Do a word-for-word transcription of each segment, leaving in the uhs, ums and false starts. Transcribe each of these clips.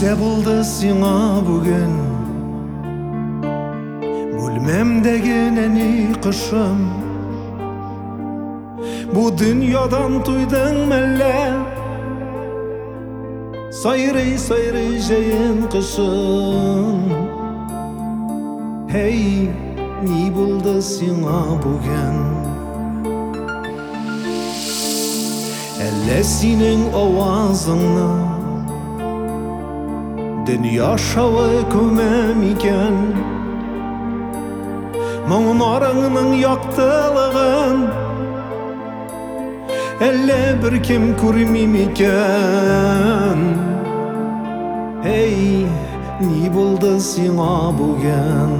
Нәрсе болды сиңа бүген? Бөлмемдеген әни кышым, бу дөньядан туйдың мәллә? Сайрый сайрый җәен кышын. Hey, ни булды сиңа бүген? Әллә синең авазыңны дөнья шавы күмәм икән? Моңнарыңның яктылыгын әллә бер кем күрмим икән? Hey, ни булды сиңа бүген?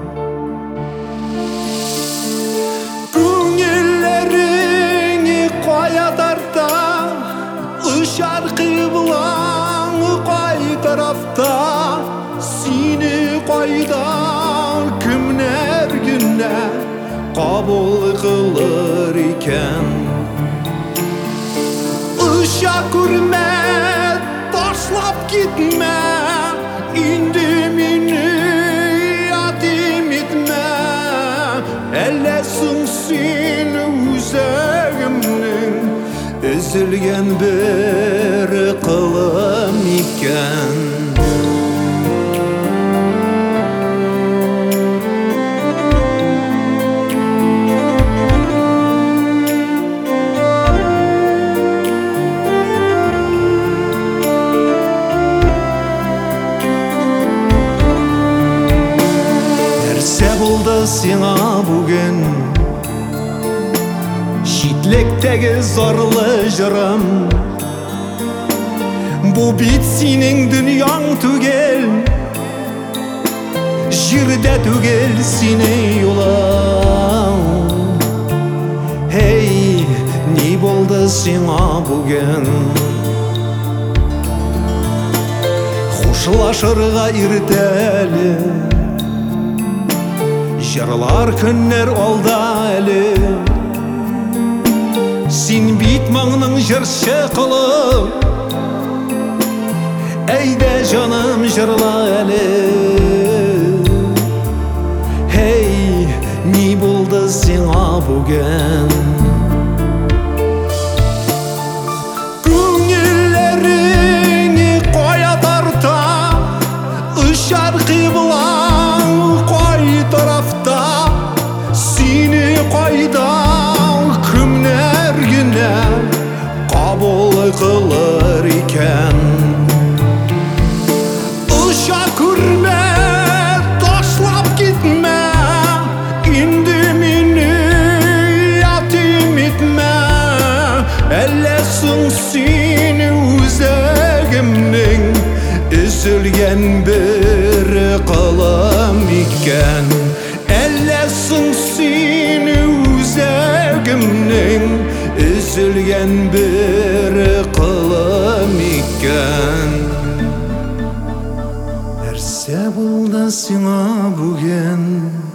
Күңелләреңне кая тарта, очар кыблаң кай тарафта? Сине кайда кемнәр генә кабул кылыр икән? Uşa күрмә, ташлап китмә, инде мине ятим итмә. Әллә соң син үзәгемнең өзелгән бер кылым икән? Нәрсе булды сиңа бүген? Читлектәге зарлы җырым, бу бит синең дөньяң түгел, җирдә түгел синең юлың. Hey, ни булды сиңа бүген? Хушлашырга иртәле, җырлар көннәр алда әле. Син бит моңның җырчы кылы, әйдә җаным җырла әле. Hey, ни булды сиңа бүген? Күңелләреңне кая тарта, очар кыблаң кай тарафта? Сине кайда кемнәр генә кабул кылыр икән? Uşa күрмә, ташлап китмә, инде мине ятим итмә. Әллә соң син үзәгемнең өзелгән бер кылым икән? Әллә соң син үзәгемнең өзелгән бер кылым икән? Нәрсә булды сиңа бүген?